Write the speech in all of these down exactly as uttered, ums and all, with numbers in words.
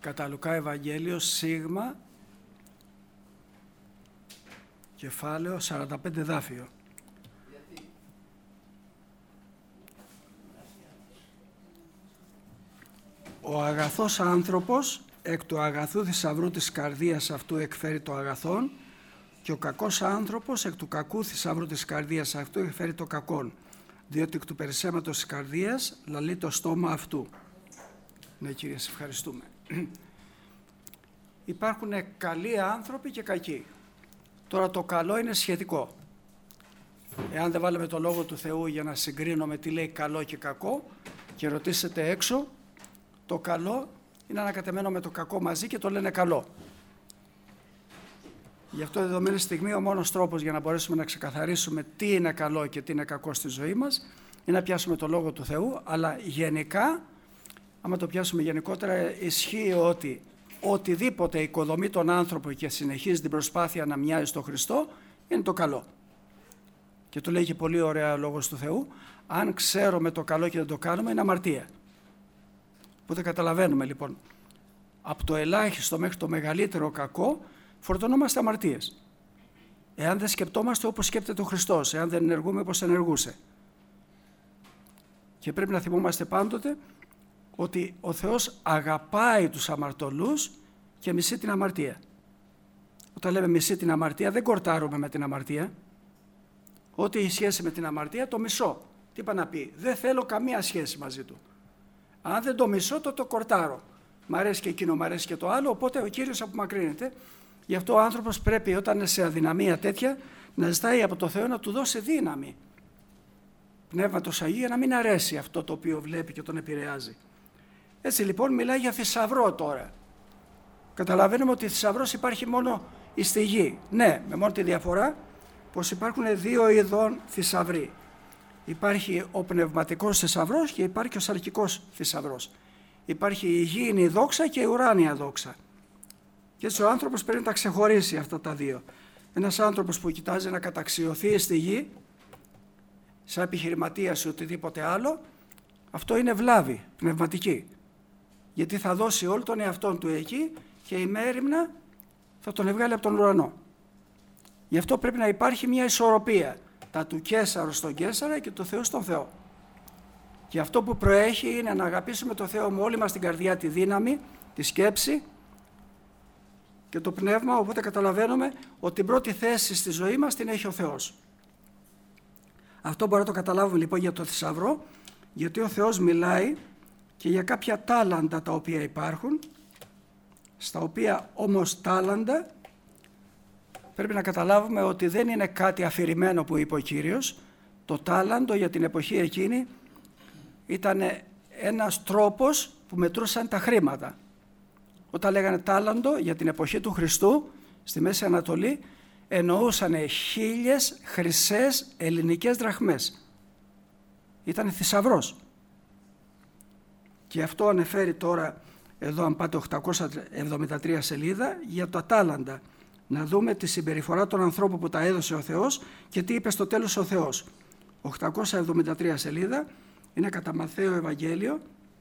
Κατά Λουκά Ευαγγέλιο, Σίγμα, κεφάλαιο σαράντα πέντε δάφιο. Γιατί? Ο αγαθός άνθρωπος εκ του αγαθού θησαυρού της καρδίας αυτού εκφέρει το αγαθόν και ο κακός άνθρωπος εκ του κακού θησαυρού της καρδίας αυτού εκφέρει το κακόν, διότι εκ του περισσέματος της καρδίας λαλεί το στόμα αυτού. Ναι, Κύριε, σε ευχαριστούμε. Υπάρχουν καλοί άνθρωποι και κακοί. Τώρα το καλό είναι σχετικό. Εάν δεν βάλουμε το Λόγο του Θεού για να συγκρίνουμε τι λέει καλό και κακό και ρωτήσετε έξω, το καλό είναι ανακατεμένο με το κακό μαζί και το λένε καλό. Γι' αυτό δεδομένη στιγμή ο μόνος τρόπος για να μπορέσουμε να ξεκαθαρίσουμε τι είναι καλό και τι είναι κακό στη ζωή μας είναι να πιάσουμε το Λόγο του Θεού, αλλά γενικά, άμα το πιάσουμε γενικότερα, ισχύει ότι οτιδήποτε οικοδομεί τον άνθρωπο και συνεχίζει την προσπάθεια να μοιάζει στον Χριστό είναι το καλό. Και το λέει και πολύ ωραία ο Λόγος του Θεού, αν ξέρουμε το καλό και δεν το κάνουμε είναι αμαρτία. Οπότε καταλαβαίνουμε λοιπόν, από το ελάχιστο μέχρι το μεγαλύτερο κακό φορτωνόμαστε αμαρτίες. Εάν δεν σκεπτόμαστε όπως σκέπτεται ο Χριστός, εάν δεν ενεργούμε όπως ενεργούσε. Και πρέπει να θυμόμαστε πάντοτε ότι ο Θεός αγαπάει τους αμαρτωλούς και μισεί την αμαρτία. Όταν λέμε μισεί την αμαρτία, δεν κορτάρουμε με την αμαρτία. Ό,τι έχει σχέση με την αμαρτία το μισώ. Τι είπα να πει, δεν θέλω καμία σχέση μαζί του. Αν δεν το μισώ, το το κορτάρω. Μ' αρέσει και εκείνο, μ' αρέσει και το άλλο, οπότε ο Κύριος απομακρύνεται. Γι' αυτό ο άνθρωπος πρέπει όταν είναι σε αδυναμία τέτοια να ζητάει από το Θεό να του δώσει δύναμη. Πνεύματος Αγίου να μην αρέσει αυτό το οποίο βλέπει και τον επηρεάζει. Έτσι λοιπόν μιλάει για θησαυρό τώρα. Καταλαβαίνουμε ότι θησαυρός υπάρχει μόνο στη γη. Ναι, με μόνο τη διαφορά πως υπάρχουν δύο ειδών θησαυροί. Υπάρχει ο πνευματικός θησαυρός και υπάρχει ο σαρκικός θησαυρός. Υπάρχει η γήινη δόξα και η ουράνια δόξα. Και έτσι ο άνθρωπος πρέπει να τα ξεχωρίσει αυτά τα δύο. Ένας άνθρωπος που κοιτάζει να καταξιωθεί στη γη, σαν επιχειρηματίας ή οτιδήποτε άλλο, αυτό είναι βλάβη πνευματική. Γιατί θα δώσει όλο τον εαυτόν του εκεί και η μέριμνα θα τον βγάλει από τον ουρανό. Γι' αυτό πρέπει να υπάρχει μια ισορροπία. Τα του Καίσαρου στον Καίσαρα και το Θεό στον Θεό. Και αυτό που προέχει είναι να αγαπήσουμε το Θεό με όλη μας την καρδιά, τη δύναμη, τη σκέψη και το πνεύμα, οπότε καταλαβαίνουμε ότι την πρώτη θέση στη ζωή μας την έχει ο Θεός. Αυτό μπορούμε να το καταλάβουμε λοιπόν για το θησαυρό, γιατί ο Θεός μιλάει και για κάποια τάλαντα τα οποία υπάρχουν, στα οποία όμως τάλαντα πρέπει να καταλάβουμε ότι δεν είναι κάτι αφηρημένο που είπε ο Κύριος. Το τάλαντο για την εποχή εκείνη ήταν ένας τρόπος που μετρούσαν τα χρήματα. Όταν λέγανε τάλαντο για την εποχή του Χριστού στη Μέση Ανατολή εννοούσαν χίλιες χρυσές ελληνικές δραχμές. Ήταν θησαυρός. Και αυτό ανεφέρει τώρα εδώ αν πάτε οκτακόσια εβδομήντα τρία σελίδα για τα τάλαντα. Να δούμε τη συμπεριφορά των ανθρώπων που τα έδωσε ο Θεός και τι είπε στο τέλος ο Θεός. οκτακόσια εβδομήντα τρία σελίδα, είναι κατά Ματθαίο Ευαγγέλιο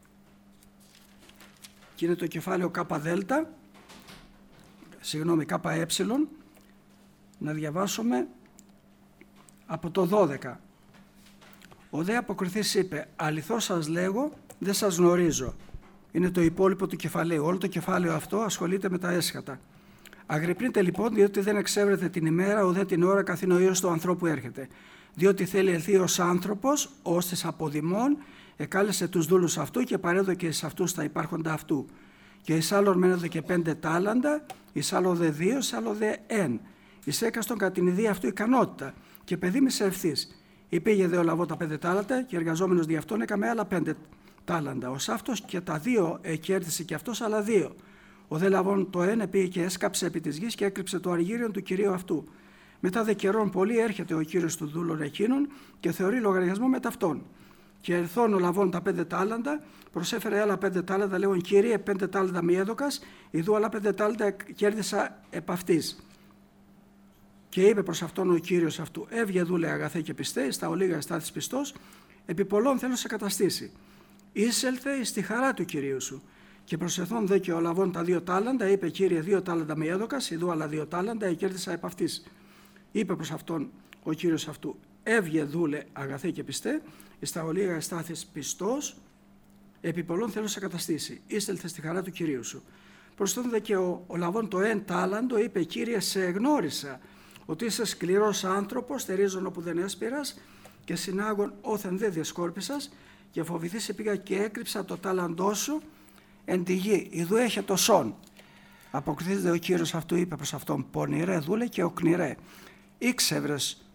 και είναι το κεφάλαιο ΚΔ, συγγνώμη ΚΕ, να διαβάσουμε από το δώδεκα. Ο δε αποκριθής είπε, αληθώς σας λέγω, δεν σας γνωρίζω. Είναι το υπόλοιπο του κεφαλαίου. Όλο το κεφάλαιο αυτό ασχολείται με τα έσχατα. Αγρυπνείτε λοιπόν, διότι δεν εξεύρετε την ημέρα, ουδέ την ώρα καθήν ο Υιός του ανθρώπου έρχεται. Διότι θέλει ελθεί ως άνθρωπος, ως της αποδημών, εκάλεσε τους δούλους αυτού και παρέδωκε εις αυτούς τα υπάρχοντα αυτού. Και εις άλλον μένονται και πέντε τάλαντα, εις άλλο δε δύο, εις άλλο δε εν. Εις έκαστον κατά την ιδία αυτού ικανότητα και παιδί μη σε ευθύς. Υπήγε δε ο λαβώ τα πέντε τάλαντα και εργαζόμενος δι' αυτόν έκαμε άλλα πέντε τάλαντα. Ως αυτός και τα δύο εκέρδισε και αυτός άλλα δύο. Ο δε λαβών το ένα πήγε και έσκαψε επί της γης και έκρυψε το αργύριον του κυρίου αυτού. Μετά δε καιρών πολύ έρχεται ο κύριος του δούλων εκείνων και θεωρεί λογαριασμό με ταυτόν. Και ερθών ο λαβών τα πέντε τάλαντα, προσέφερε άλλα πέντε τάλαντα, λέγον Κύριε, πέντε τάλαντα μη έδωκας, ιδού άλλα πέντε τάλαντα κέρδισα επ' αυτής. Και είπε προς αυτόν ο κύριος αυτού, έβγε δούλε αγαθέ και πιστέ, στα ολίγα εστάθης πιστός, επί πολλών θέλω σε καταστήσει. Είσελθε εις τη χαρά του κυρίου σου. Και προσεθών δε και ο λαβών τα δύο τάλαντα, είπε: Κύριε, δύο τάλαντα με έδωκας, ιδού άλλα δύο τάλαντα, εκέρδισα επ' αυτής. Είπε προς αυτόν ο κύριος αυτού: Έβγε δούλε αγαθέ και πιστέ, εις τα ολίγα εστάθης πιστός, επί πολλών θέλω σε καταστήσει. Ίστελθε στη χαρά του κυρίου σου. Προσθέτουν δε και ο, ο λαβών το εν τάλαντο, είπε: Κύριε, σε εγνώρισα ότι είσαι σκληρός άνθρωπος, στερίζον όπου δεν έσπηρας και συνάγων όθεν δεν διασκόρπισας, και φοβηθείς πήγα και έκρυψα το τάλαντό σου εν τη γη. Ιδού έχει το σόν. Αποκριθείς ο κύριος αυτού, είπε προς αυτόν: Πονηρέ δούλε και οκνηρέ, ήξευρες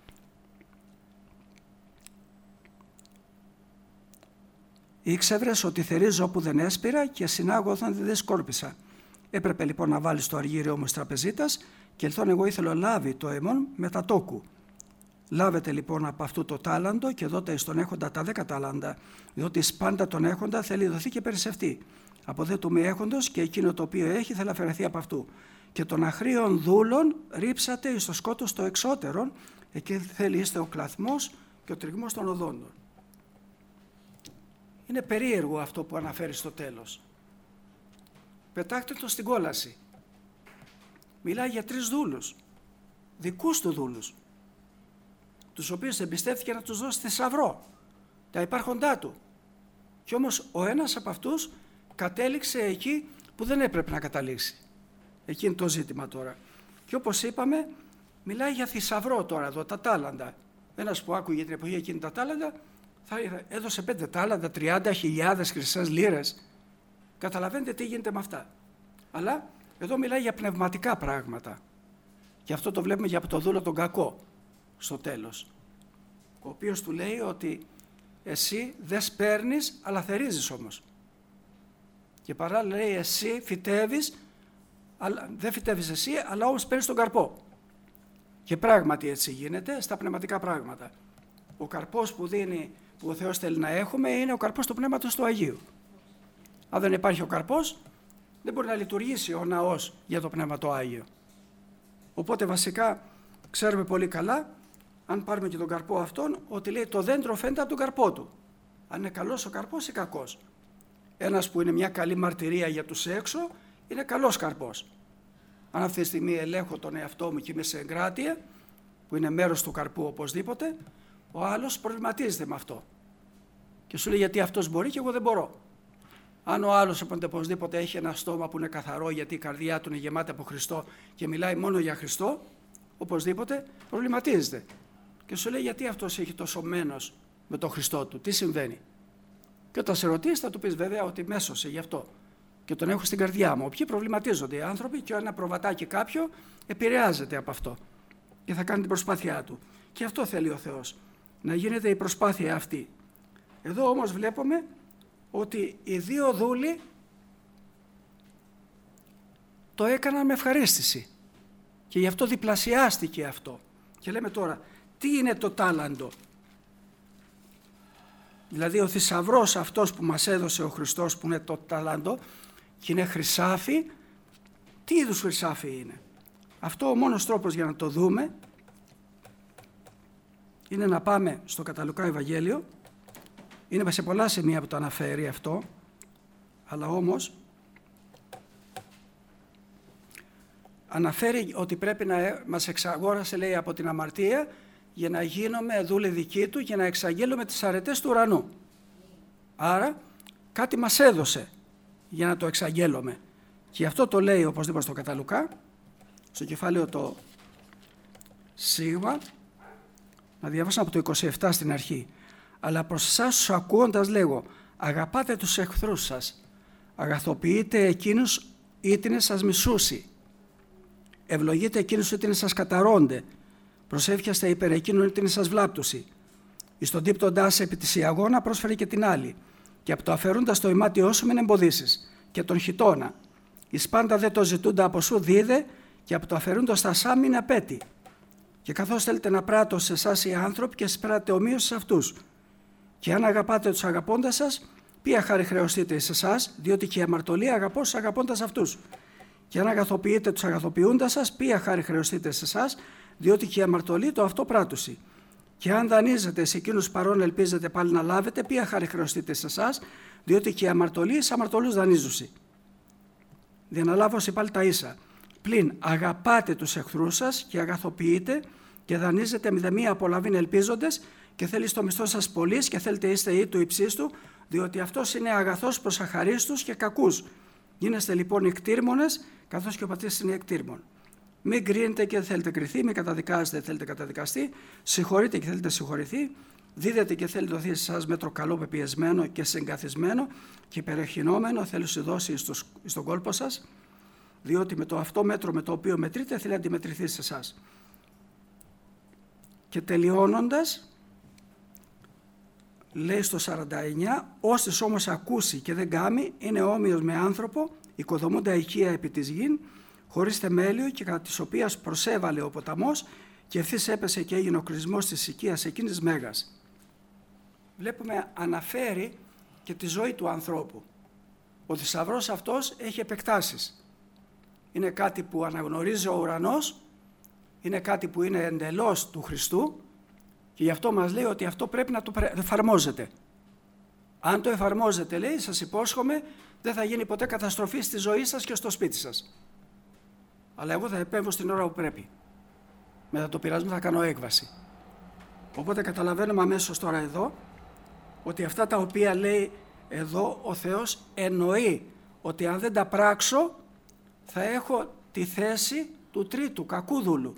ήξευρες ότι θερίζω όπου δεν έσπηρα και συνάγω όταν δεν σκόρπισα. Έπρεπε λοιπόν να βάλεις το αργύριό μου τραπεζίτας και ελθόν εγώ ήθελα λάβει το αιμόν μετά τόκου. Λάβετε λοιπόν από αυτού το τάλαντο και δώτε εις τον έχοντα τα δέκα τάλαντα, διότι πάντα τον έχοντα θέλει δοθεί και περισσευτεί. Από δε του μη έχοντος και εκείνο το οποίο έχει θέλει αφαιρεθεί από αυτού. Και των αχρίων δούλων ρίψατε εις το σκότος το εξώτερον, εκεί θέλει είστε ο κλαθμός και ο τριγμός των οδόντων. Είναι περίεργο αυτό που αναφέρει στο τέλος. Πετάχτε το στην κόλαση. Μιλάει για τρεις δούλους, δικούς του δούλους, τους οποίους εμπιστεύτηκε να τους δώσει θησαυρό, τα υπάρχοντά του. Κι όμως ο ένας από αυτούς κατέληξε εκεί που δεν έπρεπε να καταλήξει. Εκεί είναι το ζήτημα τώρα. Και όπως είπαμε, μιλάει για θησαυρό τώρα εδώ, τα τάλαντα. Ένας που άκουγε την εποχή εκείνη τα τάλαντα, θα έδωσε πέντε τάλαντα, τριάντα χιλιάδες χρυσές λίρες. Καταλαβαίνετε τι γίνεται με αυτά. Αλλά εδώ μιλάει για πνευματικά πράγματα. Και αυτό το βλέπουμε για το δούλο τον κακό στο τέλος. Ο οποίος του λέει ότι εσύ δεν σπέρνεις αλλά θερίζεις όμως. Και παράλληλα λέει εσύ φυτεύεις, αλλά, δεν φυτεύεις εσύ αλλά όμως παίρνεις τον καρπό. Και πράγματι έτσι γίνεται στα πνευματικά πράγματα. Ο καρπός που δίνει, που ο Θεός θέλει να έχουμε, είναι ο καρπός του Πνεύματος του Αγίου. Αν δεν υπάρχει ο καρπός, δεν μπορεί να λειτουργήσει ο ναός για το Πνεύμα το Άγιο. Οπότε βασικά ξέρουμε πολύ καλά, αν πάρουμε και τον καρπό αυτόν, ότι λέει το δέντρο φαίνεται από τον καρπό του. Αν είναι καλός ο καρπός ή κακός. Ένας που είναι μια καλή μαρτυρία για τους έξω, είναι καλός καρπός. Αν αυτή τη στιγμή ελέγχω τον εαυτό μου και είμαι σε εγκράτεια, που είναι μέρος του καρπού οπωσδήποτε, ο άλλος προβληματίζεται με αυτό. Και σου λέει γιατί αυτός μπορεί και εγώ δεν μπορώ. Αν ο άλλος οπωσδήποτε έχει ένα στόμα που είναι καθαρό γιατί η καρδιά του είναι γεμάτη από Χριστό και μιλάει μόνο για Χριστό, οπωσδήποτε προβληματίζεται. Και σου λέει γιατί αυτός έχει τόσο μένος με τον Χριστό του, τι συμβαίνει. Και όταν σε ρωτήσει θα του πεις βέβαια ότι μέσωσε γι' αυτό. Και τον έχω στην καρδιά μου. Όποιοι προβληματίζονται οι άνθρωποι και ένα προβατάκι κάποιο επηρεάζεται από αυτό. Και θα κάνει την προσπάθειά του. Και αυτό θέλει ο Θεός. Να γίνεται η προσπάθεια αυτή. Εδώ όμως βλέπουμε ότι οι δύο δούλοι το έκαναν με ευχαρίστηση. Και γι' αυτό διπλασιάστηκε αυτό. Και λέμε τώρα, τι είναι το τάλαντο. Δηλαδή ο θησαυρός αυτός που μας έδωσε ο Χριστός που είναι το τάλαντο και είναι χρυσάφι, τι είδους χρυσάφι είναι. Αυτό ο μόνος τρόπος για να το δούμε είναι να πάμε στο Καταλουκά Ευαγγέλιο. Είναι σε πολλά σημεία που το αναφέρει αυτό, αλλά όμως αναφέρει ότι πρέπει να μας εξαγόρασε, λέει, από την αμαρτία για να γίνουμε δούλοι δικοί του και να εξαγγέλουμε τις αρετές του ουρανού. Άρα κάτι μας έδωσε για να το εξαγγέλουμε. Και αυτό το λέει οπωσδήποτε στο Καταλουκά, στο κεφάλαιο το Σίγμα, να διαβάσω από το είκοσι επτά στην αρχή. Αλλά προς εσάς τους ακούοντας λέγω, αγαπάτε τους εχθρούς σας, αγαθοποιείτε εκείνους ήτινες σας μισούσι, ευλογείτε εκείνους ήτινες σας καταρώνται, προσεύχεστε υπέρ εκείνων ήτινες σας βλάπτουσι. Εις τον τύπτοντάς επί της ιαγώνα πρόσφερε και την άλλη, και από το αφαιρούντας το ημάτιό σου μην εμποδίσεις, και τον χιτώνα. Εις πάντα δε το ζητούντα από σου δίδε, και από το αφαιρούντας τα σά μην απέτη. Και καθώς θέλετε να πράττω σε εσάς οι άνθρωποι και σπράτε ομοίως σε αυτούς. Και αν αγαπάτε τους αγαπώντας σας, ποια χάρη χρεωστείτε σε εσάς, διότι και η αμαρτωλία αγαπώ τους αγαπώντας αυτούς. Και αν αγαθοποιείτε τους αγαθοποιούντας σας, ποια χάρη χρεωστείτε σε εσάς, διότι και η αμαρτωλή το αυτό πράττουση. Και αν δανείζετε σε εκείνους παρόν ελπίζετε πάλι να λάβετε, ποια χάρη χρεωστείτε σε εσάς, διότι και η αμαρτωλή σε αμαρτωλούς δανείζουση. διαναλάβωση πάλι τα ίσα. Πλην αγαπάτε τους εχθρούς σας και αγαθοποιείτε και δανείζετε μηδαμία απολαβήν ελπίζοντες και θέλει στο μισθό σας πολλής και θέλετε είστε ή του υψίστου, διότι αυτός είναι αγαθός προς αχαρίστους και κακούς. Γίνεστε λοιπόν εκτήρμονες, καθώς και ο πατήρς είναι εκτήρμον. Μην κρίνετε και δεν θέλετε κριθεί, μην καταδικάζετε και θέλετε καταδικαστεί, συγχωρείτε και θέλετε συγχωρηθεί, δίδετε και θέλετε δοθεί σε εσάς μέτρο καλό πεπιεσμένο και συγκαθισμένο και υπερεχεινόμενο, θέλει να δώσει στο, στον κόλπο σας, διότι με το αυτό μέτρο με το οποίο μετρείτε θέλει να αντιμετρηθεί σε εσάς. Και τελειώνοντας, λέει στο σαράντα εννιά, «Όστις όμως ακούσει και δεν κάμει, είναι όμοιος με άνθρωπο, οικοδομούντα οικία επί της γην, χωρίς θεμέλιο και κατά της οποίας προσέβαλε ο ποταμός και ευθύς έπεσε και έγινε ο κρισμός της οικίας εκείνης μέγας». Βλέπουμε αναφέρει και τη ζωή του ανθρώπου. Ο θησαυρός αυτός έχει επεκτάσεις. Είναι κάτι που αναγνωρίζει ο ουρανός, είναι κάτι που είναι εντελώς του Χριστού και γι' αυτό μας λέει ότι αυτό πρέπει να το εφαρμόζετε. Αν το εφαρμόζετε, λέει, σας υπόσχομαι, δεν θα γίνει ποτέ καταστροφή στη ζωή σας και στο σπίτι σας. Αλλά εγώ θα επέμβω στην ώρα που πρέπει. Μετά το πειρασμό θα κάνω έκβαση. Οπότε καταλαβαίνουμε αμέσως τώρα εδώ ότι αυτά τα οποία λέει εδώ ο Θεός εννοεί ότι αν δεν τα πράξω θα έχω τη θέση του τρίτου κακού δούλου.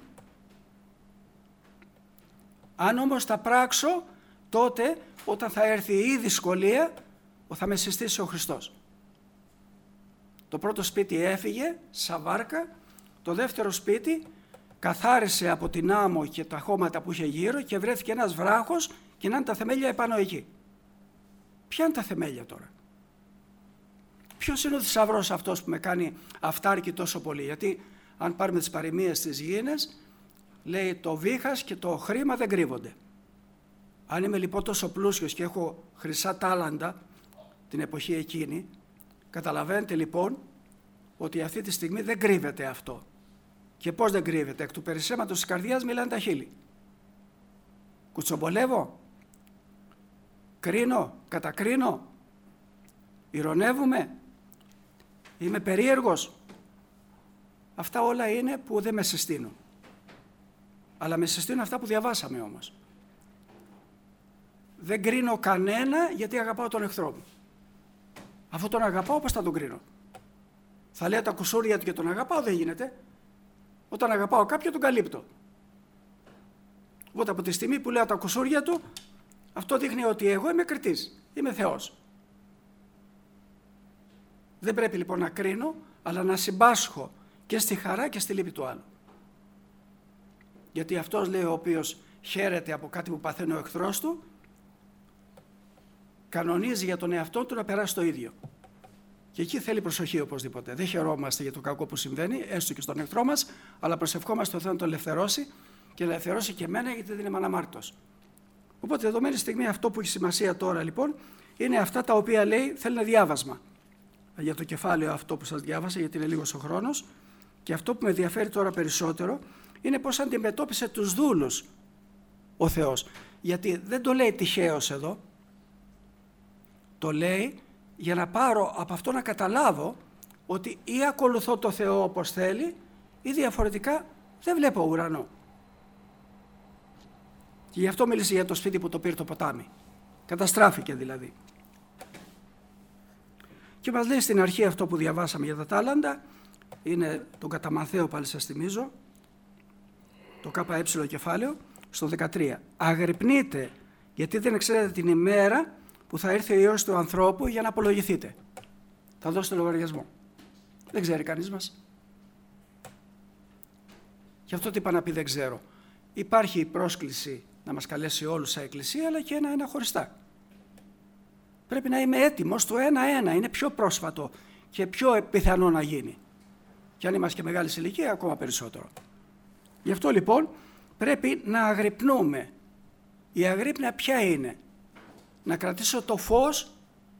Αν όμως τα πράξω, τότε όταν θα έρθει η δυσκολία θα με συστήσει ο Χριστός. Το πρώτο σπίτι έφυγε σαν βάρκα, το δεύτερο σπίτι καθάρισε από την άμμο και τα χώματα που είχε γύρω και βρέθηκε ένας βράχος και να είναι τα θεμέλια επάνω εκεί. Ποια είναι τα θεμέλια τώρα? Ποιος είναι ο θησαυρός αυτός που με κάνει αυτάρκη τόσο πολύ? Γιατί αν πάρουμε τις παροιμίες της γήινες, λέει το βήχας και το χρήμα δεν κρύβονται. Αν είμαι λοιπόν τόσο πλούσιος και έχω χρυσά τάλαντα την εποχή εκείνη, καταλαβαίνετε λοιπόν ότι αυτή τη στιγμή δεν κρύβεται αυτό. Και πώς δεν κρύβεται? Εκ του περισσέματος της καρδιάς μιλάνε τα χείλη. Κουτσομπολεύω, κρίνω, κατακρίνω, ηρωνεύουμε, είμαι περίεργος. Αυτά όλα είναι που δεν με συστήνουν. Αλλά με συστήνουν αυτά που διαβάσαμε όμως. Δεν κρίνω κανένα γιατί αγαπάω τον εχθρό μου. Αφού τον αγαπάω, πώς θα τον κρίνω? Θα λέω τα κουσούρια του και τον αγαπάω? Δεν γίνεται. Όταν αγαπάω κάποιον τον καλύπτω. Οπότε από τη στιγμή που λέω τα κουσούρια του, αυτό δείχνει ότι εγώ είμαι κριτής, είμαι Θεός. Δεν πρέπει λοιπόν να κρίνω, αλλά να συμπάσχω και στη χαρά και στη λύπη του άλλου. Γιατί αυτός, λέει, ο οποίος χαίρεται από κάτι που παθαίνει ο εχθρός του, κανονίζει για τον εαυτό του να περάσει το ίδιο. Και εκεί θέλει προσοχή οπωσδήποτε. Δεν χαιρόμαστε για το κακό που συμβαίνει, έστω και στον εχθρό μας, αλλά προσευχόμαστε το Θεό να τον ελευθερώσει και να ελευθερώσει και εμένα, γιατί δεν είμαι αναμάρτητος. Οπότε, δεδομένη στιγμή, αυτό που έχει σημασία τώρα λοιπόν είναι αυτά τα οποία λέει, θέλει ένα διάβασμα. Για το κεφάλαιο αυτό που σας διάβασα, γιατί είναι λίγος ο χρόνος, και αυτό που με ενδιαφέρει τώρα περισσότερο είναι πώς αντιμετώπισε τους δούλους ο Θεός. Γιατί δεν το λέει τυχαίως εδώ, το λέει για να πάρω από αυτό να καταλάβω ότι ή ακολουθώ το Θεό όπως θέλει ή διαφορετικά δεν βλέπω ουρανό. Και γι' αυτό μίλησε για το σπίτι που το πήρε το ποτάμι. Καταστράφηκε δηλαδή. Και μας λέει στην αρχή αυτό που διαβάσαμε για τα τάλαντα, είναι τον κατά Μαθαίο, πάλι σας θυμίζω, το ΚΕ κεφάλαιο, στο δεκατρία. Αγρυπνείτε, γιατί δεν ξέρετε την ημέρα που θα έρθει ο Υιός του ανθρώπου για να απολογηθείτε. Θα δώσετε λογαριασμό. Δεν ξέρει κανείς μας. Γι' αυτό τι είπα να πει δεν ξέρω. Υπάρχει η πρόσκληση να μας καλέσει όλους σαν εκκλησία, αλλά και ένα-ένα χωριστά. Πρέπει να είμαι έτοιμος το ένα-ένα. Είναι πιο πρόσφατο και πιο πιθανό να γίνει. Και αν είμαστε και μεγάλη ηλικία, ακόμα περισσότερο. Γι' αυτό λοιπόν πρέπει να αγρυπνούμε. Η αγρύπνια ποια είναι? Να κρατήσω το φως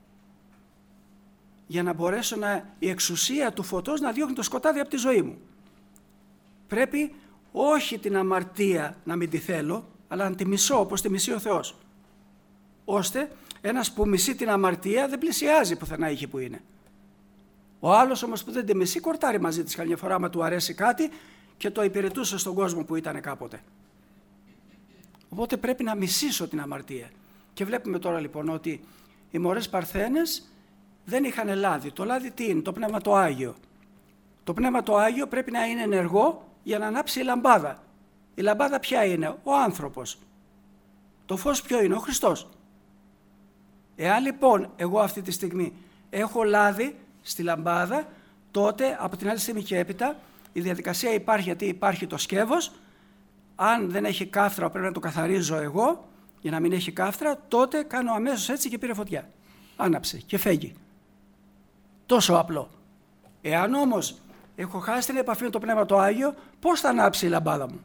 για να μπορέσω να, η εξουσία του φωτός να διώχνει το σκοτάδι από τη ζωή μου. Πρέπει όχι την αμαρτία να μην τη θέλω, αλλά να τη μισώ όπως τη μισεί ο Θεός. Ώστε ένας που μισεί την αμαρτία δεν πλησιάζει πουθενά εκεί που είναι. Ο άλλος όμως που δεν τη μισεί, κορτάρει μαζί της καμιά φορά, άμα του αρέσει κάτι και το υπηρετούσε στον κόσμο που ήταν κάποτε. Οπότε πρέπει να μισήσω την αμαρτία. Και βλέπουμε τώρα λοιπόν ότι οι μωρές Παρθένες δεν είχαν λάδι. Το λάδι τι είναι? Το Πνεύμα το Άγιο. Το Πνεύμα το Άγιο πρέπει να είναι ενεργό για να ανάψει η λαμπάδα. Η λαμπάδα ποια είναι? Ο άνθρωπος. Το φως ποιο είναι? Ο Χριστός. Εάν λοιπόν εγώ αυτή τη στιγμή έχω λάδι στη λαμπάδα, τότε από την άλλη στιγμή και έπειτα η διαδικασία υπάρχει, γιατί υπάρχει το σκεύος. Αν δεν έχει κάφτρα, πρέπει να το καθαρίζω εγώ για να μην έχει κάφτρα, τότε κάνω αμέσως έτσι και πήρε φωτιά. Άναψε και φέγγει. Τόσο απλό. Εάν όμως έχω χάσει την επαφή με το Πνεύμα το Άγιο, πώς θα ανάψει η λαμπάδα μου?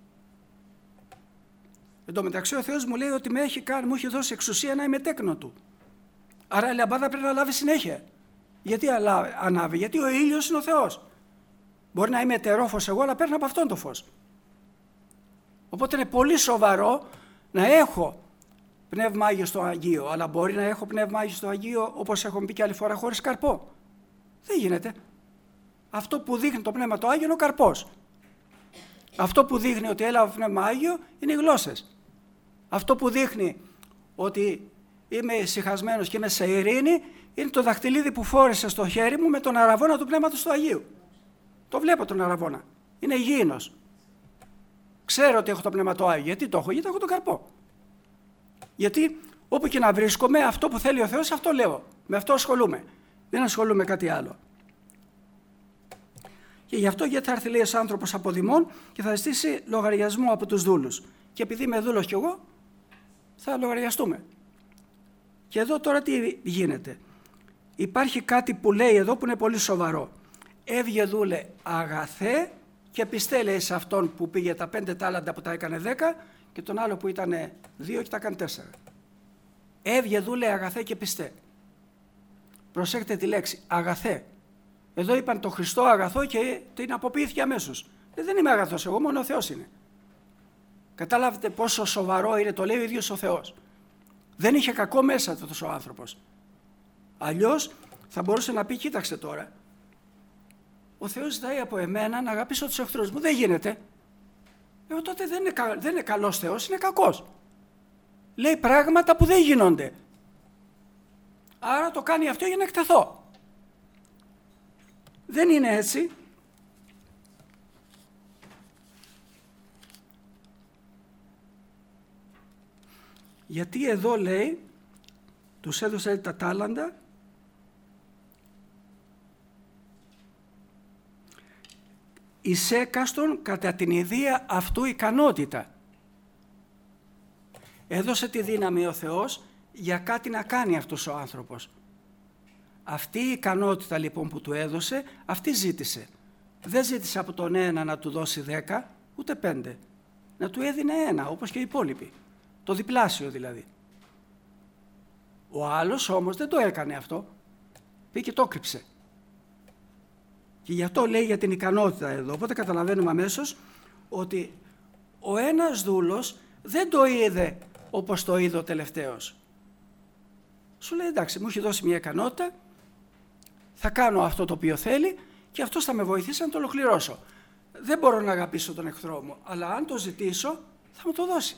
Εν τω μεταξύ ο Θεός μου λέει ότι με έχει κάνει, μου έχει δώσει εξουσία να είμαι τέκνο Του. Άρα η λαμπάδα πρέπει να λάβει συνέχεια. Γιατί ανάβει? Γιατί ο ήλιος είναι ο Θεός. Μπορεί να είμαι ετερόφως εγώ, αλλά παίρνω από αυτόν το φως. Οπότε είναι πολύ σοβαρό να έχω Πνεύμα Άγιο στο Αγίο, αλλά μπορεί να έχω Πνεύμα Άγιο στο Αγίο, όπως έχουμε πει και άλλη φορά, χωρίς καρπό. Δεν γίνεται. Αυτό που δείχνει το Πνεύμα το Άγιο είναι ο καρπός. Αυτό που δείχνει ότι έλαβα Πνεύμα Άγιο είναι οι γλώσσες. Αυτό που δείχνει ότι είμαι ησυχασμένος και είμαι σε ειρήνη είναι το δαχτυλίδι που φόρεσε στο χέρι μου με τον αραβώνα του Πνεύματος του Αγίου. Το βλέπω τον αραβώνα. Είναι υγιεινός. Ξέρω ότι έχω το Πνεύμα το Άγιο. Γιατί το έχω? Γιατί έχω τον καρπό. Γιατί όπου και να βρίσκομαι, αυτό που θέλει ο Θεός, αυτό λέω. Με αυτό ασχολούμαι. Δεν ασχολούμαι με κάτι άλλο. Και γι' αυτό γιατί θα έρθει λέει ένας άνθρωπος από δημών και θα ζητήσει λογαριασμό από τους δούλους. Και επειδή είμαι δούλος κι εγώ, θα λογαριαστούμε. Και εδώ τώρα τι γίνεται? Υπάρχει κάτι που λέει εδώ που είναι πολύ σοβαρό. Έβγε δούλε αγαθέ και πιστέ, λέει, σε αυτόν που πήγε τα πέντε τάλαντα που τα έκανε δέκα και τον άλλο που ήταν δύο και τα έκανε τέσσερα. Έβγε δούλε αγαθέ και πιστέ. Προσέχετε τη λέξη αγαθέ. Εδώ είπαν το Χριστό αγαθό και την αποποιήθηκε αμέσως. Δεν είμαι αγαθός εγώ, μόνο ο Θεός είναι. Κατάλαβετε πόσο σοβαρό είναι, το λέει ο ίδιος ο Θεός. Δεν είχε κακό μέσα αυτός ο άνθρωπος. Αλλιώς θα μπορούσε να πει, κοίταξε τώρα, ο Θεός ζητάει από εμένα να αγαπήσω τους εχθρούς μου. Δεν γίνεται. Εγώ τότε δεν είναι, δεν είναι καλός Θεός, είναι κακός. Λέει πράγματα που δεν γίνονται. Άρα το κάνει αυτό για να εκτεθώ. Δεν είναι έτσι. Γιατί εδώ λέει, τους έδωσε τα τάλαντα εις έκαστον κατά την ιδία αυτού ικανότητα. Έδωσε τη δύναμη ο Θεός για κάτι να κάνει αυτός ο άνθρωπος. Αυτή η ικανότητα λοιπόν που του έδωσε, αυτή ζήτησε. Δεν ζήτησε από τον ένα να του δώσει δέκα, ούτε πέντε. Να του έδινε ένα, όπως και οι υπόλοιποι. Το διπλάσιο δηλαδή. Ο άλλος όμως δεν το έκανε αυτό. Πήγε και το κρύψε. Και γι' αυτό λέει για την ικανότητα εδώ. Οπότε καταλαβαίνουμε αμέσως ότι ο ένας δούλος δεν το είδε όπως το είδε ο τελευταίος. Σου λέει εντάξει, μου έχει δώσει μια ικανότητα, θα κάνω αυτό το οποίο θέλει και αυτός θα με βοηθήσει να το ολοκληρώσω. Δεν μπορώ να αγαπήσω τον εχθρό μου, αλλά αν το ζητήσω θα μου το δώσει.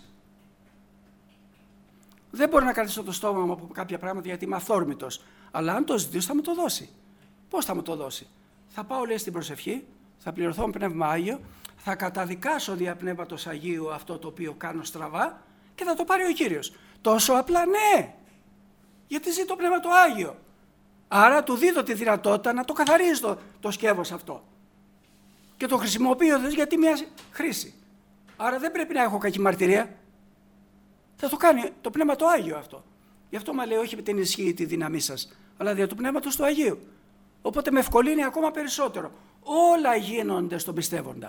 Δεν μπορώ να κρατήσω το στόμα μου από κάποια πράγματα γιατί είμαι αυθόρμητος, αλλά αν το ζητήσω θα μου το δώσει. Πώς θα μου το δώσει? Θα πάω λέει στην προσευχή, θα πληρωθώ με Πνεύμα Άγιο, θα καταδικάσω δια Πνεύματος Αγίου αυτό το οποίο κάνω στραβά και θα το πάρει ο Κύριος. Τόσο απλά? Ναι, γιατί ζει το Πνεύμα το Άγιο. Άρα του δίδω τη δυνατότητα να το καθαρίζει το, το σκεύος αυτό. Και το χρησιμοποιεί ο Θεός γιατί μια χρήση. Άρα δεν πρέπει να έχω κακή μαρτυρία. Θα το κάνει το Πνεύμα το Άγιο αυτό. Γι' αυτό μα λέει όχι με την ισχύ τη δύναμή σας, αλλά δια του Πνεύματος του Αγίου. Οπότε με ευκολύνει ακόμα περισσότερο. Όλα γίνονται στον πιστεύοντα.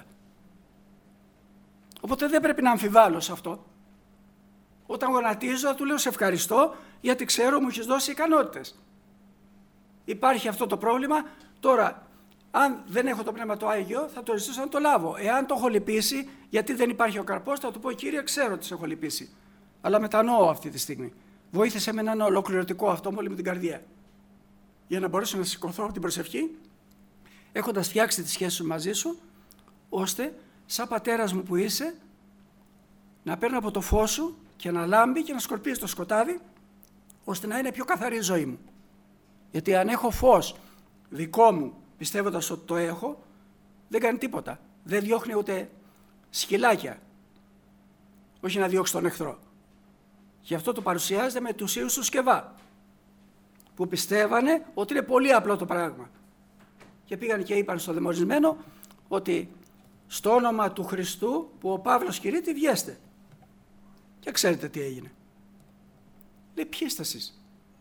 Οπότε δεν πρέπει να αμφιβάλλω σε αυτό. Όταν γονατίζω του λέω σε ευχαριστώ γιατί ξέρω μου έχεις δώσει ικανότητες. Υπάρχει αυτό το πρόβλημα. Τώρα, αν δεν έχω το Πνεύμα το Άγιο, θα το ζητήσω να το λάβω. Εάν το έχω λυπήσει, γιατί δεν υπάρχει ο καρπός, θα του πω Κύριε, ξέρω ότι σε έχω λυπήσει. Αλλά μετανοώ αυτή τη στιγμή. Βοήθησε με έναν ολοκληρωτικό αυτό μόλι με την καρδία. για να μπορέσω να σηκωθώ από την προσευχή, έχοντας φτιάξει τη σχέση σου μαζί σου, ώστε σαν πατέρας μου που είσαι, να παίρνω από το φως σου και να λάμπει και να σκορπίζει το σκοτάδι, ώστε να είναι πιο καθαρή η ζωή μου. Γιατί αν έχω φως δικό μου, πιστεύοντας ότι το έχω, δεν κάνει τίποτα. Δεν διώχνει ούτε σκυλάκια, όχι να διώξει τον εχθρό. Γι' αυτό το παρουσιάζεται με τους Ιους του Σκευά, που πιστεύανε ότι είναι πολύ απλό το πράγμα. Και πήγαν και είπαν στο δαιμονισμένο ότι στο όνομα του Χριστού που ο Παύλος κηρύττει, βγέστε. Και ξέρετε τι έγινε. Λέει, ποιοι είστε εσείς?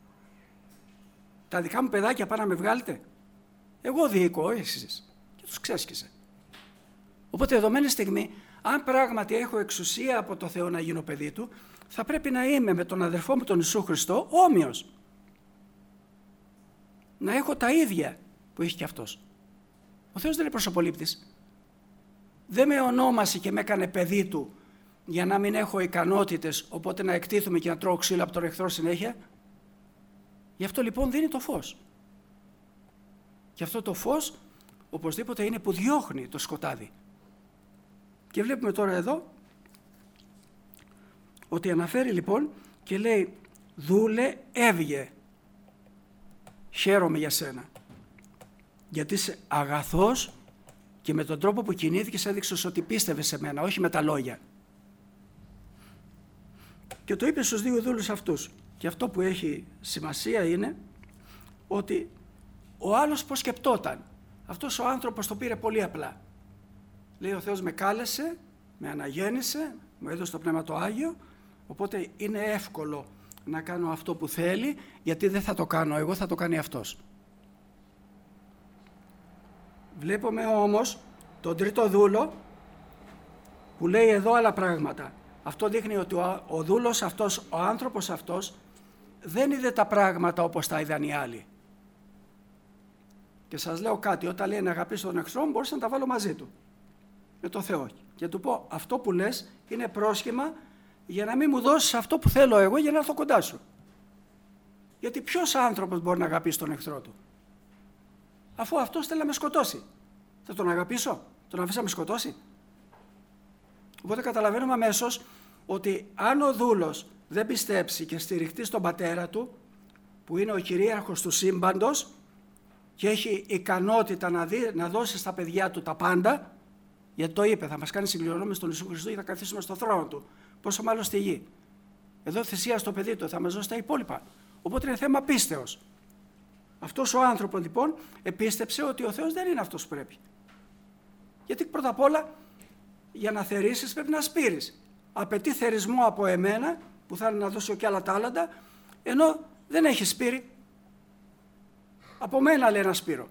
Τα δικά μου παιδάκια πάνε να με βγάλετε? Εγώ διοικώ, όχι εσείς. Και τους ξέσκησε. Οπότε δεδομένη στιγμή, αν πράγματι έχω εξουσία από το Θεό να γίνω παιδί του, θα πρέπει να είμαι με τον αδερφό μου τον Ιησού Χριστό όμοιος. Να έχω τα ίδια που έχει και αυτός. Ο Θεός δεν είναι προσωπολήπτης. Δεν με ονόμασε και με έκανε παιδί του για να μην έχω ικανότητες, οπότε να εκτίθουμε και να τρώω ξύλο από τον εχθρό συνέχεια. Γι' αυτό λοιπόν δίνει το φως. Και αυτό το φως οπωσδήποτε είναι που διώχνει το σκοτάδι. Και βλέπουμε τώρα εδώ ότι αναφέρει λοιπόν και λέει, δούλε, έβγε, χαίρομαι για σένα, γιατί είσαι αγαθός και με τον τρόπο που κινήθηκες έδειξες ότι πίστευες σε μένα, όχι με τα λόγια. Και το είπε στους δύο δούλους αυτούς. Και αυτό που έχει σημασία είναι ότι ο άλλος πώς σκεπτόταν. Αυτός ο άνθρωπος το πήρε πολύ απλά. Λέει, ο Θεός με κάλεσε, με αναγέννησε, μου έδωσε το Πνεύμα το Άγιο, οπότε είναι εύκολο να κάνω αυτό που θέλει, γιατί δεν θα το κάνω εγώ, θα το κάνει αυτός. Βλέπουμε όμως τον τρίτο δούλο που λέει εδώ άλλα πράγματα. Αυτό δείχνει ότι ο, ο δούλος αυτός, ο άνθρωπος αυτός, δεν είδε τα πράγματα όπως τα είδαν οι άλλοι. Και σας λέω κάτι, όταν λέει να αγαπήσω τον εχθρό μου, μπορούσα να τα βάλω μαζί του, με το Θεό. Και του πω, αυτό που λες είναι πρόσχημα για να μην μου δώσεις αυτό που θέλω εγώ για να έρθω κοντά σου. Γιατί ποιος άνθρωπος μπορεί να αγαπήσει τον εχθρό του? Αφού αυτός θέλει να με σκοτώσει. Θα τον αγαπήσω? Τον αφήσω να με σκοτώσει? Οπότε καταλαβαίνουμε αμέσως ότι αν ο δούλος δεν πιστέψει και στηριχτεί στον πατέρα του, που είναι ο κυρίαρχος του σύμπαντος και έχει ικανότητα να, δει, να δώσει στα παιδιά του τα πάντα, γιατί το είπε, θα μας κάνει συγκληρονόμες στον Ιησού Χριστό και θα καθίσουμε στο θρόνο του, πόσο μάλλον στη γη. Εδώ θυσία στο παιδί του, θα μας δώσει τα υπόλοιπα. Οπότε είναι θέμα πίστεως. Αυτός ο άνθρωπος λοιπόν επίστεψε ότι ο Θεός δεν είναι αυτός που πρέπει. Γιατί πρώτα απ' όλα, για να θερίσεις πρέπει να σπείρεις. Απαιτεί θερισμό από εμένα, που θα είναι να δώσω και άλλα τάλαντα, ενώ δεν έχει σπείρει. Από μένα λέει να σπείρω.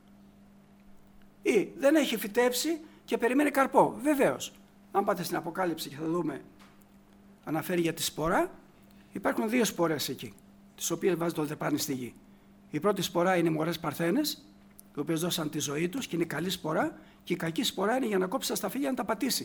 Ή δεν έχει φυτέψει και περιμένει καρπό. Βεβαίως. Αν πάτε στην Αποκάλυψη και θα δούμε, αναφέρει για τη σπορά, υπάρχουν δύο σπορές εκεί, τις οποίες βάζει το δεπάνι στη γη. Η πρώτη σπορά είναι οι μωρές παρθένες, οι οποίες δώσαν τη ζωή τους και είναι καλή σπορά, και η κακή σπορά είναι για να κόψει τα σταφύλια να τα πατήσει.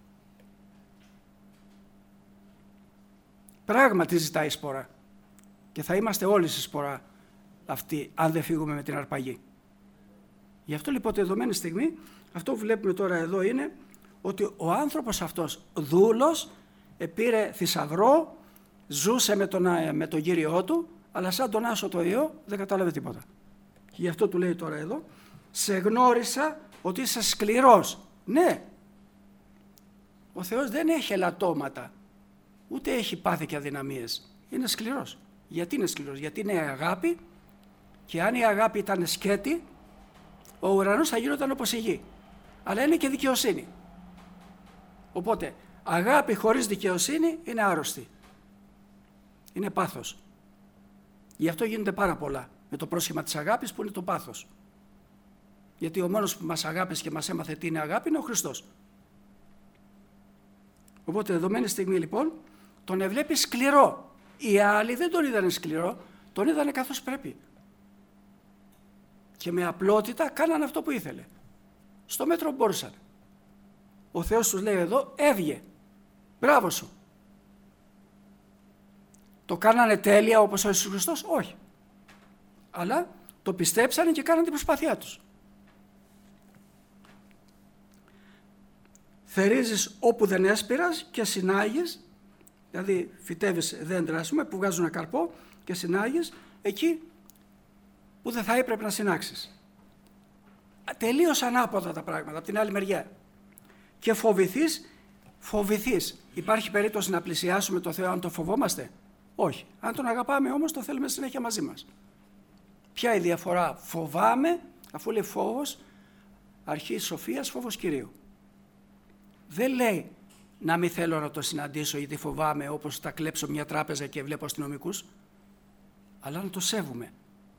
Πράγματι ζητάει η σπορά. Και θα είμαστε όλοι στη σπορά αυτή, αν δεν φύγουμε με την αρπαγή. Γι' αυτό λοιπόν τη δεδομένη στιγμή, αυτό που βλέπουμε τώρα εδώ είναι ότι ο άνθρωπος αυτός δούλος επήρε θησαυρό, ζούσε με τον, με τον Κύριό του, αλλά σαν τον Άσο το ιό δεν κατάλαβε τίποτα. Και γι' αυτό του λέει τώρα εδώ, σε γνώρισα ότι είσαι σκληρός. Ναι, ο Θεός δεν έχει ελαττώματα, ούτε έχει πάθη και αδυναμίες. Είναι σκληρός. Γιατί είναι σκληρός? Γιατί είναι αγάπη, και αν η αγάπη ήταν σκέτη, ο ουρανός θα γίνονταν όπως η γη. Αλλά είναι και δικαιοσύνη. Οπότε, αγάπη χωρίς δικαιοσύνη είναι άρρωστη. Είναι πάθος. Γι' αυτό γίνονται πάρα πολλά με το πρόσχημα της αγάπης που είναι το πάθος. Γιατί ο μόνος που μας αγάπησε και μας έμαθε τι είναι αγάπη είναι ο Χριστός. Οπότε, δεδομένη στιγμή λοιπόν, τον εβλέπει σκληρό. Οι άλλοι δεν τον είδανε σκληρό, τον είδανε καθώς πρέπει. Και με απλότητα κάνανε αυτό που ήθελε. Στο μέτρο που μπορούσαν. Ο Θεός τους λέει εδώ, έβγε. Μπράβο σου. Το κάνανε τέλεια όπως ο Ιησούς Χριστός? Όχι. Αλλά Το πιστέψανε και κάνανε την προσπάθειά τους. Θερίζεις όπου δεν έσπηρας και συνάγεις, δηλαδή φυτεύεις δέντρα, ας πούμε, που βγάζουν ένα καρπό και συνάγεις εκεί που δεν θα έπρεπε να συνάξεις. Τελείως ανάποδα τα πράγματα, από την άλλη μεριά. Και φοβηθείς, φοβηθείς. Υπάρχει περίπτωση να πλησιάσουμε το Θεό αν το φοβόμαστε? Όχι. Αν τον αγαπάμε όμως, το θέλουμε συνέχεια μαζί μας. Ποια η διαφορά? Φοβάμαι, αφού λέει φόβος, αρχή σοφίας, φόβος Κυρίου. Δεν λέει να μην θέλω να το συναντήσω γιατί φοβάμαι, όπως θα κλέψω μια τράπεζα και βλέπω αστυνομικούς, αλλά να το σέβουμε.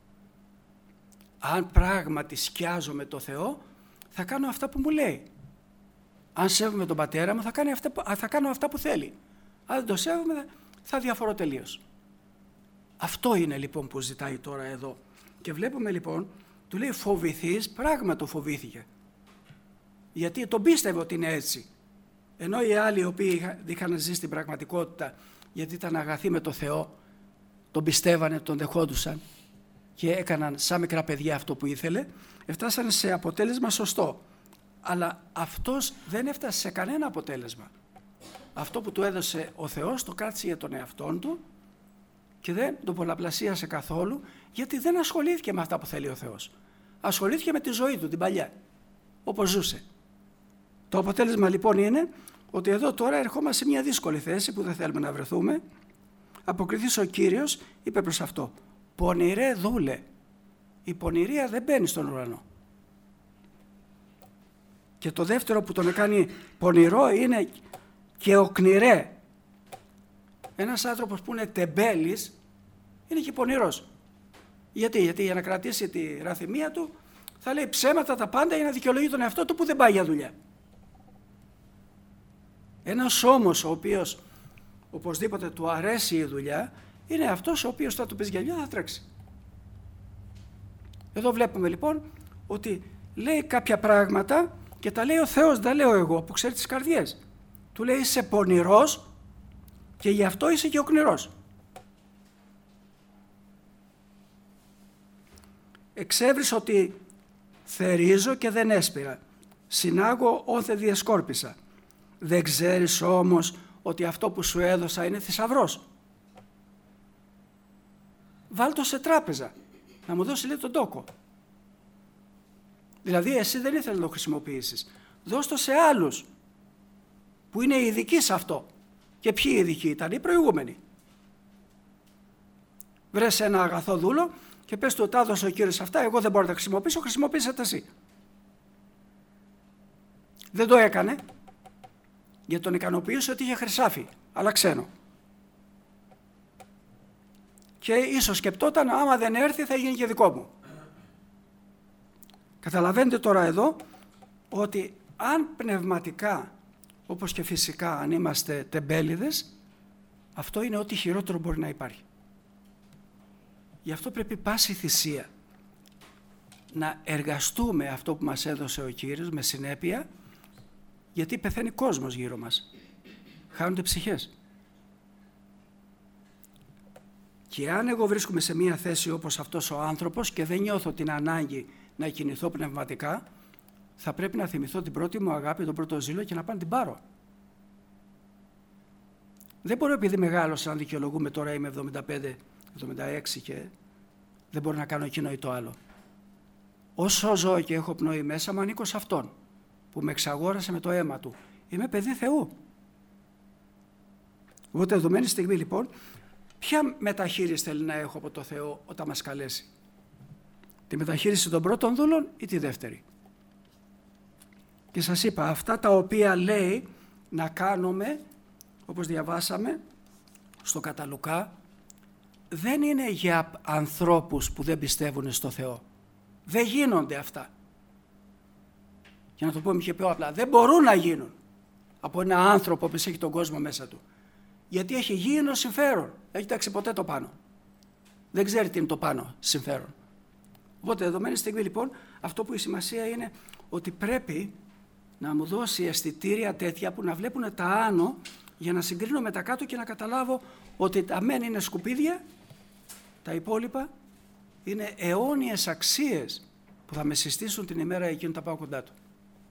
Αν πράγματι σκιάζομαι το Θεό, θα κάνω αυτά που μου λέει. Αν σέβομαι τον πατέρα μου, θα, κάνει αυτά, θα κάνω αυτά που θέλει. Αν δεν το σέβομαι, θα διαφορώ τελείως. Αυτό είναι λοιπόν που ζητάει τώρα εδώ. Και βλέπουμε λοιπόν, του λέει φοβηθείς, πράγμα το φοβήθηκε. Γιατί τον πίστευε ότι είναι έτσι. Ενώ οι άλλοι οι οποίοι είχαν ζήσει στην πραγματικότητα, γιατί ήταν αγαθοί με το Θεό, τον πιστεύανε, τον δεχόντουσαν και έκαναν σαν μικρά παιδιά αυτό που ήθελε, έφτασαν σε αποτέλεσμα σωστό. Αλλά αυτός δεν έφτασε σε κανένα αποτέλεσμα. Αυτό που του έδωσε ο Θεός το κράτησε για τον εαυτόν του και δεν το πολλαπλασίασε καθόλου, γιατί δεν ασχολήθηκε με αυτά που θέλει ο Θεός. Ασχολήθηκε με τη ζωή του, την παλιά, όπως ζούσε. Το αποτέλεσμα λοιπόν είναι ότι εδώ τώρα ερχόμαστε σε μια δύσκολη θέση που δεν θέλουμε να βρεθούμε. Αποκριθείς ο Κύριος, είπε προς αυτό, πονηρέ δούλε. Η πονηρία δεν μπαίνει στον ουρανό. Και το δεύτερο που τον κάνει πονηρό είναι και οκνηρέ. Ένας άνθρωπος που είναι τεμπέλης είναι και πονηρός. Γιατί, γιατί για να κρατήσει τη ραθυμία του θα λέει ψέματα τα πάντα για να δικαιολογεί τον εαυτό του που δεν πάει για δουλειά. Ένας όμως ο οποίος οπωσδήποτε του αρέσει η δουλειά είναι αυτός ο οποίος θα του πεις γυαλιά θα τρέξει. Εδώ βλέπουμε λοιπόν ότι λέει κάποια πράγματα και τα λέει ο Θεός, δεν λέω εγώ που ξέρει τις καρδιές. Του λέει είσαι πονηρός και γι' αυτό είσαι και οκνηρός. Εξέβρισα ότι θερίζω και δεν έσπηρα. Συνάγω όθε διασκόρπισα. Δεν ξέρεις όμως ότι αυτό που σου έδωσα είναι θησαυρός. Βάλ' το σε τράπεζα. Να μου δώσει λέει τον τόκο. Δηλαδή εσύ δεν ήθελες να το χρησιμοποιήσεις. Δώσ' το σε άλλους που είναι ειδικοί σε αυτό. Και ποιοι ειδικοί ήταν? Οι προηγούμενοι. Βρες ένα αγαθό δούλο και πες του τα έδωσε ο Κύριος αυτά, εγώ δεν μπορώ να τα χρησιμοποιήσω, χρησιμοποίησε τα εσύ. Δεν το έκανε γιατί τον ικανοποιούσε ότι είχε χρυσάφι, αλλά ξένο. Και ίσως σκεπτόταν άμα δεν έρθει θα γίνει και δικό μου. Καταλαβαίνετε τώρα εδώ ότι αν πνευματικά, όπως και φυσικά αν είμαστε τεμπέληδες, αυτό είναι ό,τι χειρότερο μπορεί να υπάρχει. Γι' αυτό πρέπει πάση θυσία να εργαστούμε αυτό που μας έδωσε ο Κύριος με συνέπεια, γιατί πεθαίνει κόσμος γύρω μας. Χάνονται ψυχές. Και αν εγώ βρίσκομαι σε μία θέση όπως αυτός ο άνθρωπος και δεν νιώθω την ανάγκη να κινηθώ πνευματικά, θα πρέπει να θυμηθώ την πρώτη μου αγάπη, τον πρώτο ζήλο και να πάω να την πάρω. Δεν μπορώ επειδή μεγάλωσα να δικαιολογούμε τώρα είμαι εβδομήντα πέντε εβδομήντα έξι και δεν μπορώ να κάνω εκείνο ή το άλλο. Όσο ζω και έχω πνοή μέσα μου ανήκω σε Αυτόν που με εξαγόρασε με το αίμα Του. Είμαι παιδί Θεού. Οπότε δεδομένη στιγμή λοιπόν, ποια μεταχείριση θέλει να έχω από το Θεό όταν μας καλέσει? Τη μεταχείριση των πρώτων δούλων ή τη δεύτερη? Και σας είπα, αυτά τα οποία λέει να κάνουμε, όπως διαβάσαμε στο κατά Λουκά, δεν είναι για ανθρώπους που δεν πιστεύουν στο Θεό. Δεν γίνονται αυτά. Για να το πούμε και πιο απλά, δεν μπορούν να γίνουν από ένα άνθρωπο που έχει τον κόσμο μέσα του. Γιατί έχει γήινο συμφέρον. Έχει τάξει ποτέ το πάνω. Δεν ξέρει τι είναι το πάνω συμφέρον. Οπότε δεδομένη στιγμή λοιπόν, αυτό που η σημασία είναι ότι πρέπει να μου δώσει αισθητήρια τέτοια που να βλέπουν τα άνω για να συγκρίνω με τα κάτω και να καταλάβω ότι τα μεν είναι σκουπίδια, τα υπόλοιπα είναι αιώνιες αξίες που θα με συστήσουν την ημέρα εκείνου θα πάω κοντά του.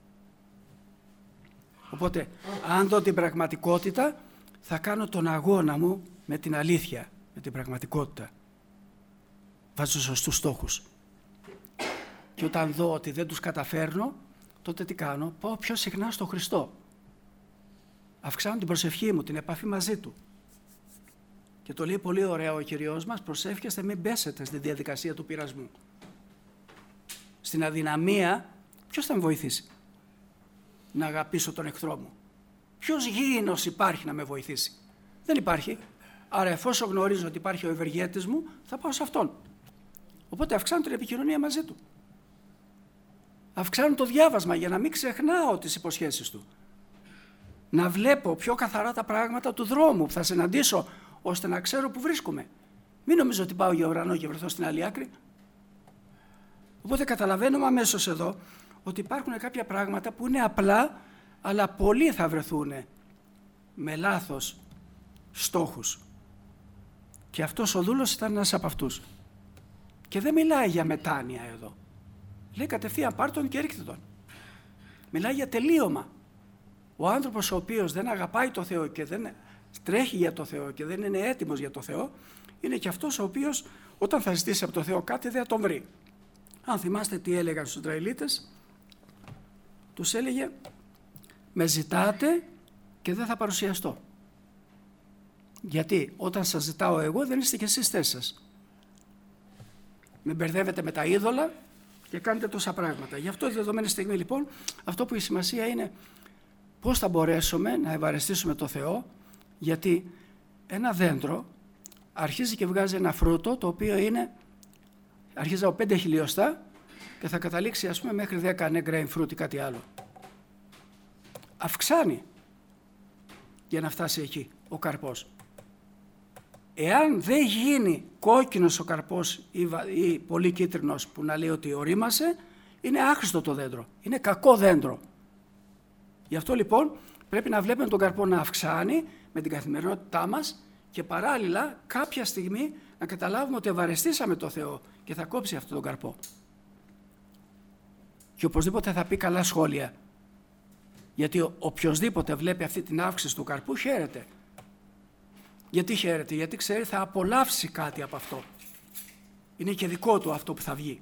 Οπότε, αν δω την πραγματικότητα, θα κάνω τον αγώνα μου με την αλήθεια, με την πραγματικότητα. Βάζω σωστούς στόχους. Και όταν δω ότι δεν τους καταφέρνω, τότε τι κάνω? Πάω πιο συχνά στο Χριστό. Αυξάνω την προσευχή μου, την επαφή μαζί Του. Και το λέει πολύ ωραία ο Κυριός μας, προσεύχεστε μην πέσετε στη διαδικασία του πειρασμού. Στην αδυναμία, ποιος θα με βοηθήσει να αγαπήσω τον εχθρό μου? Ποιος γήινος υπάρχει να με βοηθήσει? Δεν υπάρχει. Άρα εφόσον γνωρίζω ότι υπάρχει ο ευεργέτης μου, θα πάω σε αυτόν. Οπότε αυξάνω την επικοινωνία μαζί του. Αυξάνω το διάβασμα για να μην ξεχνάω τις υποσχέσεις του. Να βλέπω πιο καθαρά τα πράγματα του δρόμου που θα συναντήσω, ώστε να ξέρω που βρίσκομαι. Μην νομίζω ότι πάω για ουρανό και βρεθώ στην άλλη άκρη. Οπότε καταλαβαίνουμε αμέσως εδώ ότι υπάρχουν κάποια πράγματα που είναι απλά, αλλά πολλοί θα βρεθούν με λάθος στόχους. Και αυτός ο δούλος ήταν ένας από αυτούς. Και δεν μιλάει για μετάνοια εδώ. Λέει κατευθείαν πάρ' τον και ρίχτε τον. Μιλάει για τελείωμα. Ο άνθρωπος ο οποίος δεν αγαπάει το Θεό και δεν τρέχει για το Θεό και δεν είναι έτοιμος για το Θεό, είναι και αυτός ο οποίος όταν θα ζητήσει από το Θεό κάτι δεν θα τον βρει. Αν θυμάστε τι έλεγαν στους Ισραηλίτες, τους έλεγε με ζητάτε και δεν θα παρουσιαστώ. Γιατί όταν σας ζητάω εγώ δεν είστε και εσείς θέσεις σας. Με μπερδεύετε με τα είδωλα και κάνετε τόσα πράγματα. Γι' αυτό τη δεδομένη στιγμή λοιπόν αυτό που έχει σημασία είναι πώς θα μπορέσουμε να ευαρεστήσουμε το Θεό, γιατί ένα δέντρο αρχίζει και βγάζει ένα φρούτο το οποίο είναι, αρχίζει από πέντε χιλιοστά και θα καταλήξει ας πούμε μέχρι δέκα νέγκρα φρούτ ή κάτι άλλο. Αυξάνει για να φτάσει εκεί ο καρπός. Εάν δεν γίνει κόκκινος ο καρπός ή, ή πολύ κίτρινος που να λέει ότι ορίμασε, είναι άχρηστο το δέντρο, είναι κακό δέντρο. Γι' αυτό λοιπόν πρέπει να βλέπουμε τον καρπό να αυξάνει με την καθημερινότητά μας και παράλληλα κάποια στιγμή να καταλάβουμε ότι ευαρεστήσαμε το Θεό και θα κόψει αυτόν τον καρπό. Και οπωσδήποτε θα πει καλά σχόλια. Γιατί οποιοσδήποτε βλέπει αυτή την αύξηση του καρπού χαίρεται. Γιατί χαίρεται? Γιατί ξέρει θα απολαύσει κάτι από αυτό. Είναι και δικό του αυτό που θα βγει.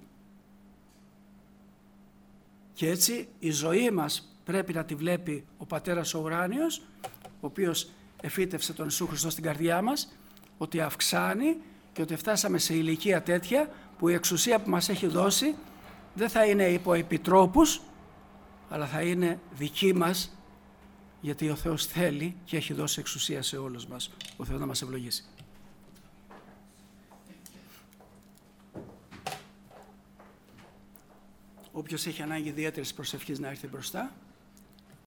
Και έτσι η ζωή μας πρέπει να τη βλέπει ο Πατέρας ο Ουράνιος, ο οποίος εφύτευσε τον Ιησού Χριστό στην καρδιά μας, ότι αυξάνει και ότι φτάσαμε σε ηλικία τέτοια που η εξουσία που μας έχει δώσει δεν θα είναι υπό επιτρόπους, αλλά θα είναι δική μας, γιατί ο Θεός θέλει και έχει δώσει εξουσία σε όλους μας. Ο Θεός να μας ευλογήσει. Όποιος έχει ανάγκη ιδιαίτερης προσευχής να έρθει μπροστά.